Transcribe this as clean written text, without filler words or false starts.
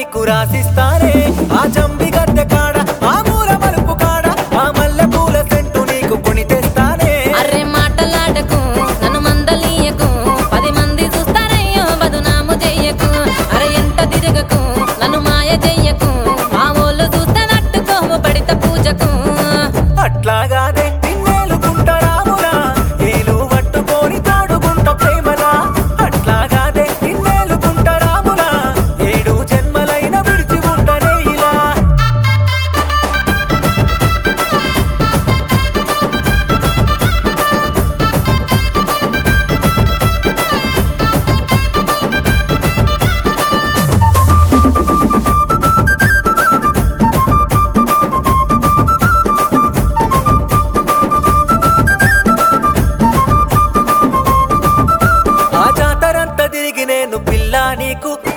నీకు రాసిస్తానే ఆ చంబి గద్దె కాడ ఆ మూల మలుపు కాడ ఆ మల్లె పూల సెంటు నీకు కొని తెస్తానే అర్రే మాటలాడకు నన్ను మందలీయకు 10 మంది చూస్తారయ్యో బదునాము చెయ్యకు అరే ఎంత తిరగకు నన్ను మాయ చెయ్యకు మా ఊళ్ళు చూస్తే నట్టుకోవు పడిత పూజకు అట్లాగాదే నిన్నేలుకుంటారామురా ఏలు పట్టుకొని తాడుకుంట ప్రేమలా అట్లాగాదే నిన్నేలుకుంటారామురా 7 జన్మలైన విడిచి ఉండనే ఇలా ఆ జాతరంతా తిరిగి నేను పిల్ల నీకు